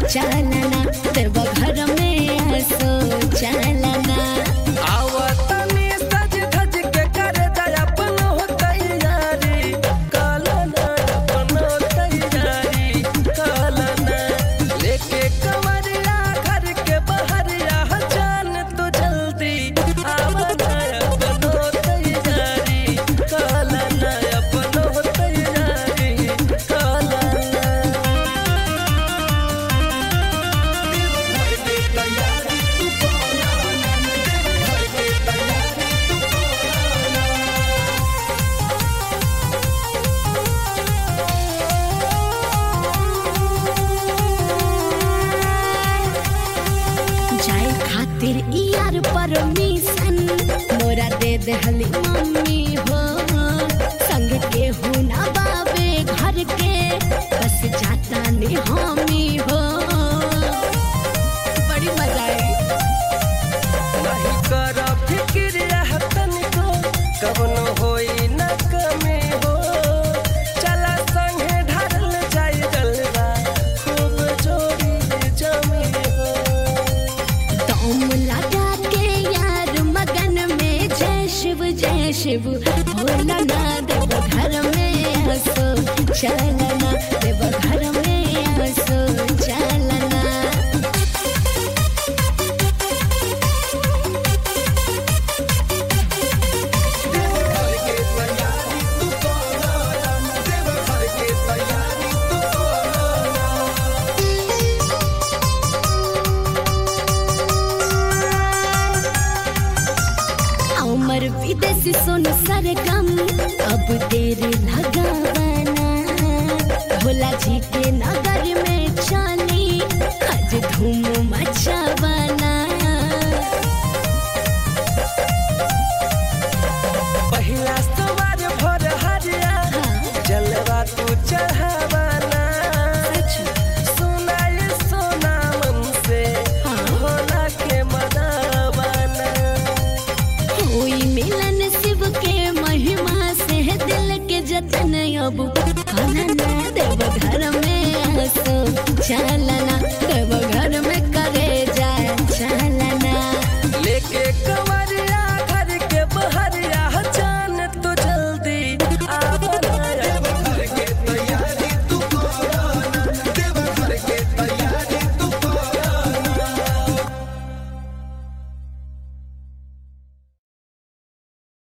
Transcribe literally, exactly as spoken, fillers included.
चालना देव घर में हंसो चालना आवतनी सज धज के कर जाय अपनो तैयारी कालना अपनो तैयारी कालना लेके कमरिया घर के बहरिया जान तू जल्दी आवना अपनो तैयारी कालना अपनो तैयारी कालना जाए खातिर यार परमिशन मोरा दे दहली मम्मी हो संग के हो ना बाबे घर के बस जाता नहीं हामी हो बड़ी मजा आई नहीं कर फिक्र तनिको कवनो होई न कमी हो चला संगे ढारल जाई गलबा खूब जोड़ी जमी हो दम लगा के यार मगन में जय शिव जय शिव भोला ना देव घर में हंसो चलना देव घर में हंसो चलना घर के तैयारी तू कोना देव घर के तैयारी तू अमर विदेशी सोनू सरगम अब देर लगावाना भोला जी के नगर में चाली आज धूम मचावाना पहिला सवार भोर हरिया जलवा तू चढ़ावाना सुनाई सोना मन से भोला के मनावाना कोई मिलन शिव के महिमा से दिल के जतन अब खाना देव घर में हंसो चलना